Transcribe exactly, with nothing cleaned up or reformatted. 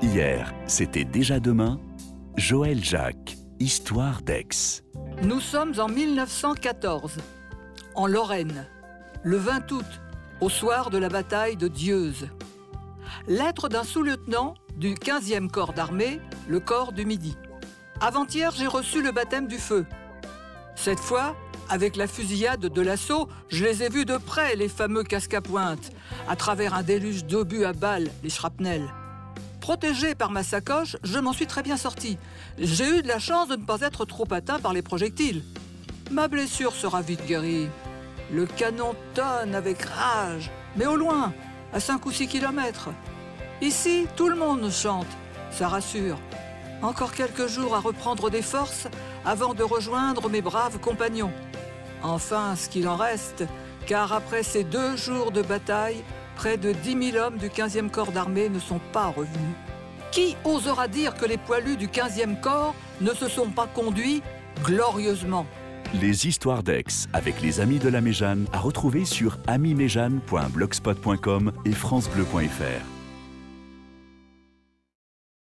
Hier, c'était déjà demain. Joël Jacques, Histoire d'Aix. Nous sommes en mille neuf cent quatorze, en Lorraine, le vingt août, au soir de la bataille de Dieuze. Lettre d'un sous-lieutenant du quinzième corps d'armée, le corps du Midi. Avant-hier, j'ai reçu le baptême du feu. Cette fois, avec la fusillade de l'assaut, je les ai vus de près, les fameux casques à pointe, à travers un déluge d'obus à balles, les shrapnels. Protégé par ma sacoche, je m'en suis très bien sorti. J'ai eu de la chance de ne pas être trop atteint par les projectiles. Ma blessure sera vite guérie. Le canon tonne avec rage, mais au loin, à cinq ou six kilomètres. Ici, tout le monde chante, ça rassure. Encore quelques jours à reprendre des forces avant de rejoindre mes braves compagnons. Enfin, ce qu'il en reste, car après ces deux jours de bataille, près de dix mille hommes du quinzième corps d'armée ne sont pas revenus. Qui osera dire que les poilus du quinzième corps ne se sont pas conduits glorieusement? Les histoires d'Aix avec les amis de la Méjane à retrouver sur ami méjane point blogspot point com et francebleu point fr.